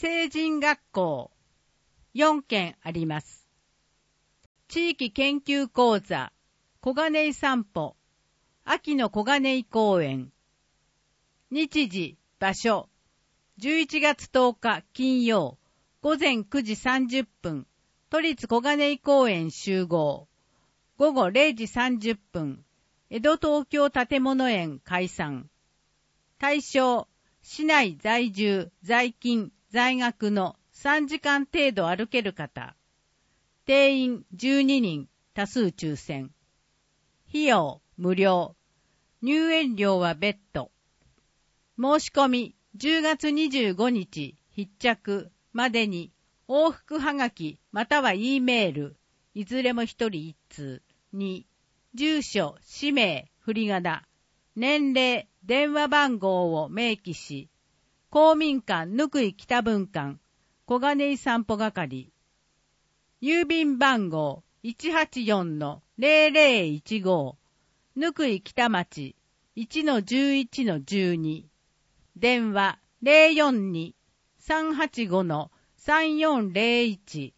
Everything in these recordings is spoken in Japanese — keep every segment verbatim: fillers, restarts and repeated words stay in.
成人学校よんけんあります。地域研究講座小金井散歩秋の小金井公園。日時場所じゅういちがつとおか金曜午前くじさんじゅっぷん都立小金井公園集合。午後れいじさんじゅっぷん江戸東京建物園解散。対象市内在住在勤在学のさんじかん程度歩ける方。定員じゅうににん多数抽選。費用無料。入園料は別途。申し込みじゅうがつにじゅうごにち必着までに往復はがきまたは E メールいずれもひとりいっつうに住所氏名振り仮名年齢電話番号を明記し公民館ぬくい北分館小金井散歩係郵便番号 いちはちよんのぜろぜろいちご ぬくい北町 いちのじゅういちのじゅうに 電話 ぜろよんに さんはちごのさんよんぜろいち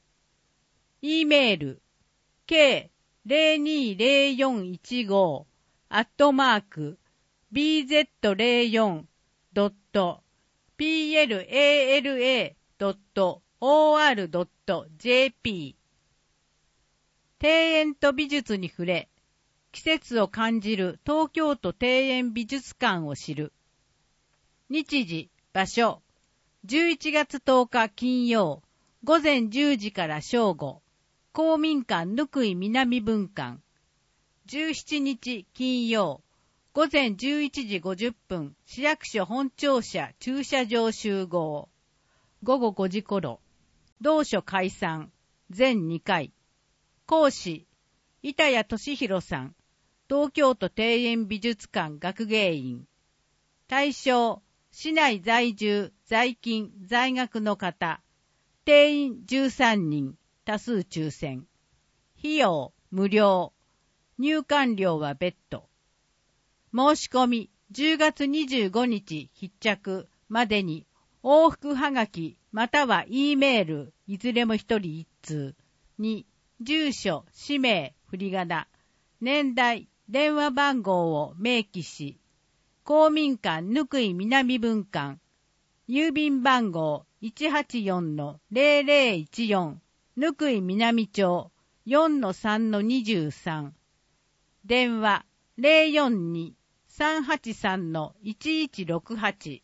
E メール ケーぜろにぜろよんいちご アットマーク ビーゼットゼロよん ドット ピーエルエーエルエー ドット オーアール ドット ジェーピー 庭園と美術に触れ季節を感じる東京都庭園美術館を知る。日時場所じゅういちがつとおか金曜午前じゅうじから正午公民館ぬくい南分館。じゅうしちにち金曜午前じゅういちじごじゅっぷん市役所本庁舎駐車場集合。午後ごじ頃同所解散全にかい。講師板谷俊弘さん東京都庭園美術館学芸員。対象市内在住在勤在学の方。定員じゅうさんにん多数抽選。費用無料。入館料は別途。申し込みじゅうがつにじゅうごにち必着までに往復はがきまたは E メールいずれもひとりいっつうに住所氏名振り仮名年代電話番号を明記し公民館ぬくい南分館郵便番号 いちはちよんのぜろぜろいちよん ぬくい南町 よんのさんのにじゅうさん 電話ぜろよんに さんはちさんのいちいちろくはち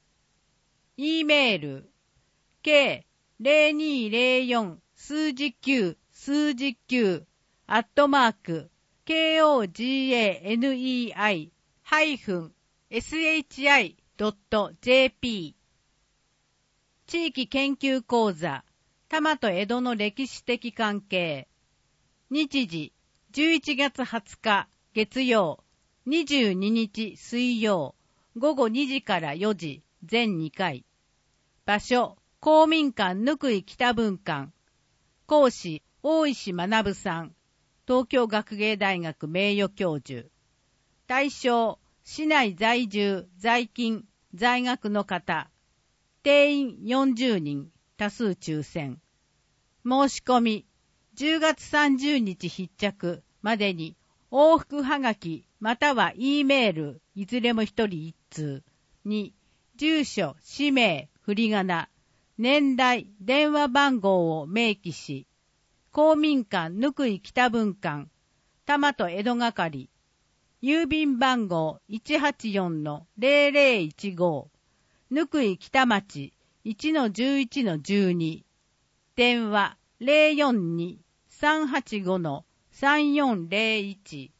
E メール ケーぜろにぜろよん 数字きゅう数字きゅうアットマーク ケーオージーエーエヌイーアイ ハイフン エスエイチアイ ドット ジェーピー 地域研究講座多摩と江戸の歴史的関係。日時じゅういちがつはつか月曜にじゅうににち水曜午後にじからよじ全にかい。場所公民館ぬくい北分館。講師大石学さん東京学芸大学名誉教授。対象市内在住在勤在学の方。定員よんじゅうにん多数抽選。申し込みじゅうがつさんじゅうにち必着までに往復はがきまたは E メールいずれもひとりいっつうに住所氏名振り仮名年代電話番号を明記し公民館ぬくい北分館多摩と江戸係郵便番号 いちはちよんのぜろぜろいちご ぬくい北町 いちのじゅういちのじゅうに 電話ぜろよんに さんはちごのさんよんぜろいち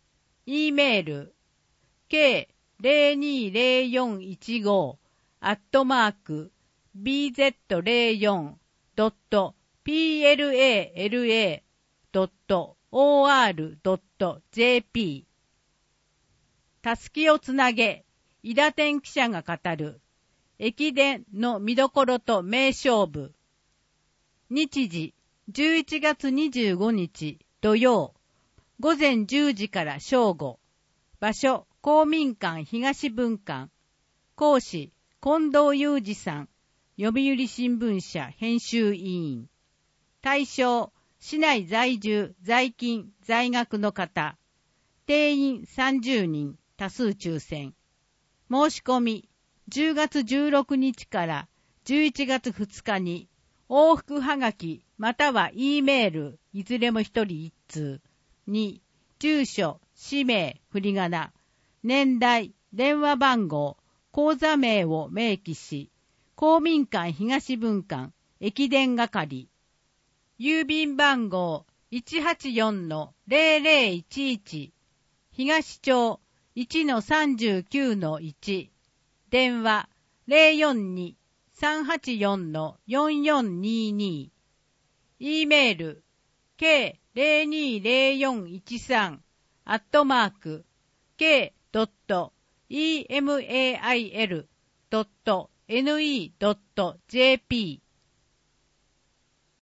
E メール ケーぜろにぜろよんいちご アットマーク ビーゼットゼロよん ドット ピーエルエーエルエー ドット オーアール ドット ジェーピー たすきをつなげ伊田天記者が語る駅伝の見どころと名勝負。日時じゅういちがつにじゅうごにち土曜午前じゅうじから正午。場所公民館東分館。講師近藤裕二さん読売新聞社編集委員。対象、市内在住、在勤、在学の方。定員さんじゅうにん、多数抽選。申し込み、じゅうがつじゅうろくにちからじゅういちがつふつかに、往復はがきまたは E メール、いずれもひとりいっつう。に、住所、氏名、振り仮名、年代、電話番号、口座名を明記し、公民館東分館、駅伝係。郵便番号 いちはちよんのゼロゼロいちいち、東町 いちのさんじゅうきゅうのいち、電話 ゼロよんに さんはちよんのよんよんにに、E メール ケーゼロにゼロよんいちさん アットマーク ケードットイーエムエーアイエルドットエヌイードットジェーピー